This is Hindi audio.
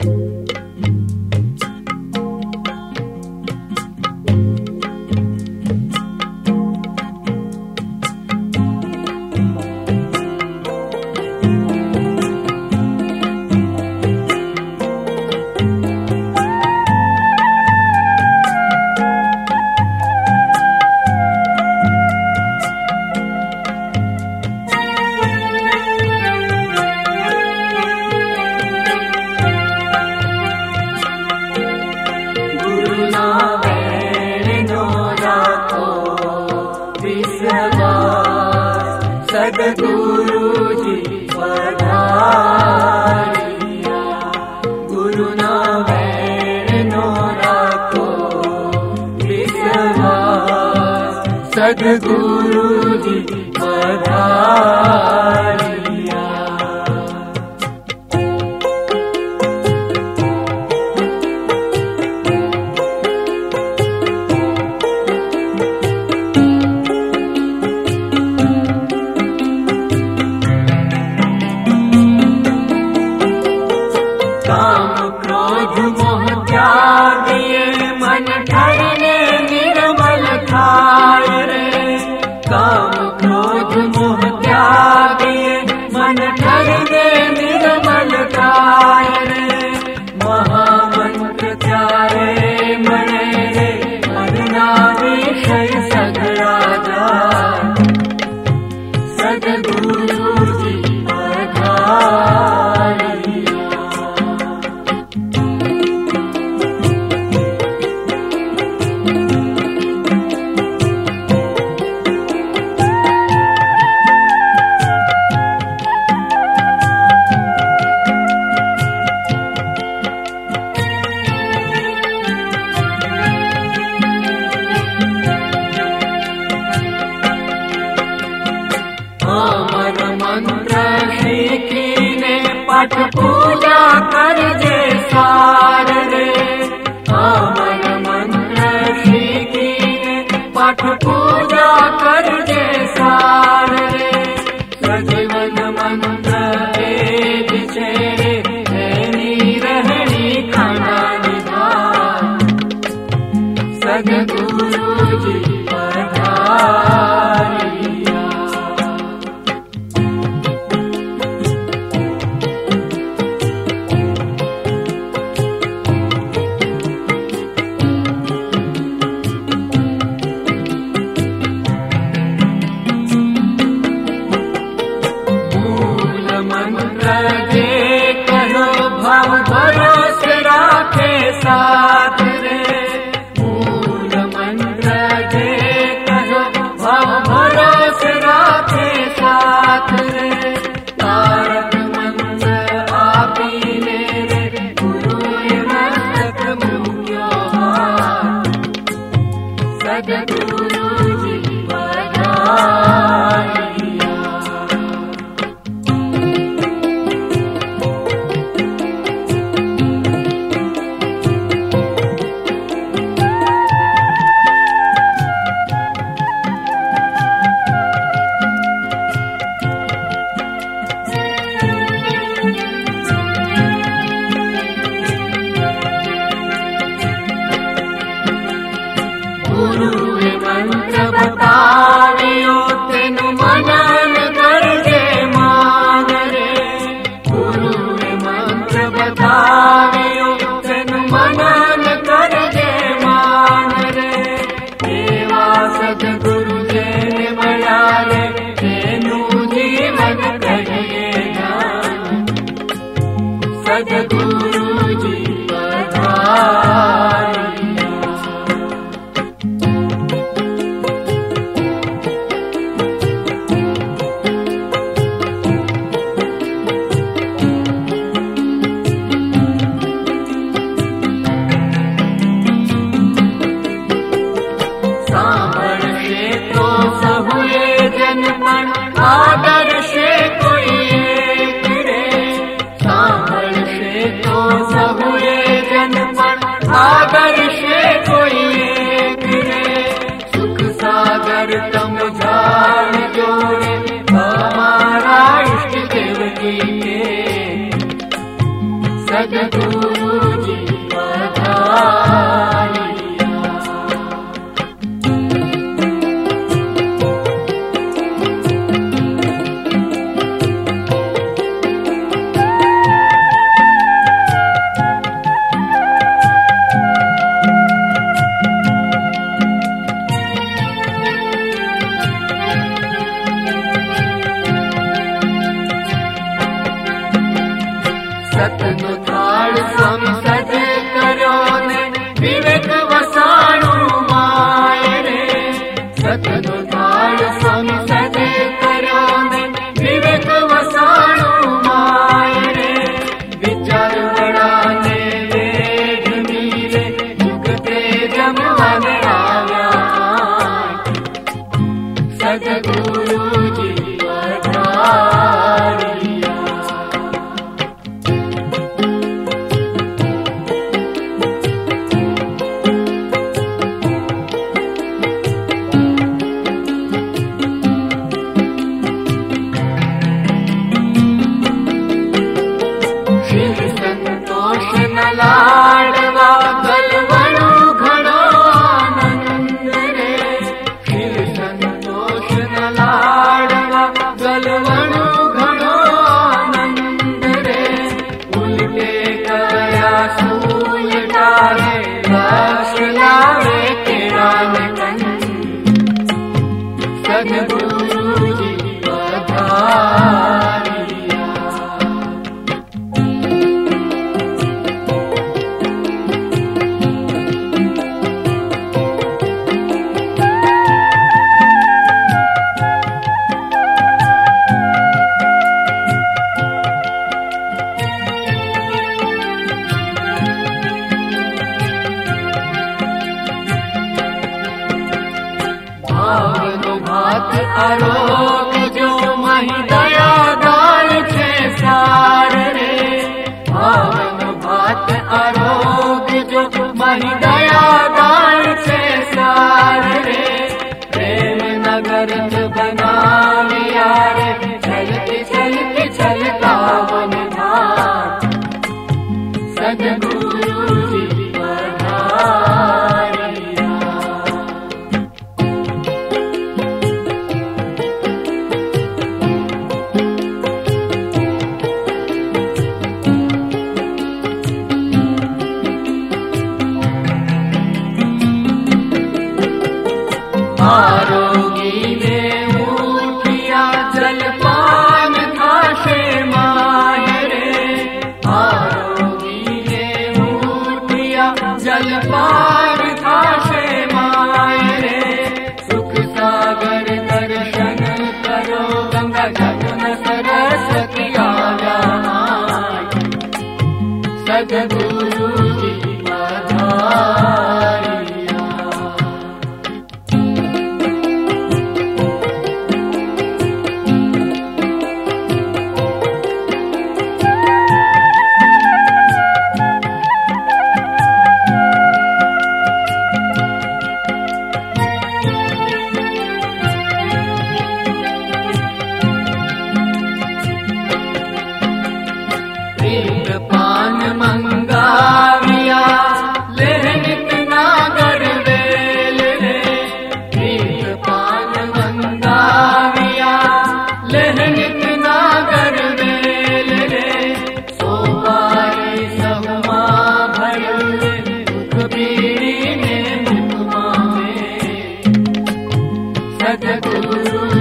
सद्गुरुजी पधारिया, गुरु ना वैनो राखो विश्वास, सद्गुरुजी पधारिया। काम क्रोध मोह त्यागिए, मन ठहरने निर्मल थाय रे। काम क्रोध मोह त्यागिए, मन ठहरने निर्मल थाय रे। महामंत्र त्यारे मने रे, मन ना विषय सगला जाय, सद्गुरुजी पधारिया। अमर मंत्र सीखीने पठ पूजा कर जे सार रे। अमर मंत्र सीखीने पठ पूजा कर जे सार रे। सजीवन मंत्र एक छे रे, रहनी रहनी खाना निधान, सद्गुरुजी पधारिया। मंत्र जे कहो भाव भरोसे राखे साथ रे। मूल मंत्र जे कहो भाव भरोसे राखे साथ रे। तारक मंत्र आपीने रे, गुरु मस्तक मुक्यो हाथ, सद्गुरुजी पधारिया। गुरुए मंत्र बतावियो, तेनु मनन करजे मान रे। गुरुए मंत्र बतावियो, तेनु मनन करजे मान रे। एवा सद्गुरु जेने मळ्या रे, तेनु जीवन कहिए ज्ञान, सद्गुरुजी पधारिया। सांभळशे तो सहुए जनपण, आदरशे कोई एक रे। सांभळशे तो सहुए जनपण, आदरशे कोई एक रे। सुख सागर तम जान जोड़े, हमारा इष्ट देव जी के, सद्गुरु सतनु थाल स्वामी सज करो ने विवेक वसाणु माय रे। सतनु थाल स्वामी सज करो ने विवेक वसाणु माय रे। विचार बड़ा ने वेद मीरे जुगते जमवन आव्या। सद्गुरु जी पधारिया। लाडवा गलवणु घणो आनंद रे। शिव संतोष न लाडवा गलवणु घणो आनंद रे। उलटे गया सूल डाले लक्ष लावे तेरा निकन। सद्गुरु जी पधारिया। भात आरोग जो मही दया दान छे सार रे। भावन भात आरोग जो मही दया दान छे सार रे। प्रेम नगर बनाविया रे। चलती चलती चलता वन धार। सद्गुरु जी पधारिया। आरोगी ने उठिया जलपान खाशे माहे रे। आरोगी ने उठिया जलपान खाशे माहे रे। सुख सागर दर्शन करो गंगा जमुन सरस्वती आव्या। सद्गुरु जी पधारिया। पान मंगाविया लेहनित नागर वेल रे। प्रीत पान मंगाविया लेहनित नागर वेल रे। सोपारी सहुमा भयल दुख पीड़ी में मुकमा में। सद्गुरु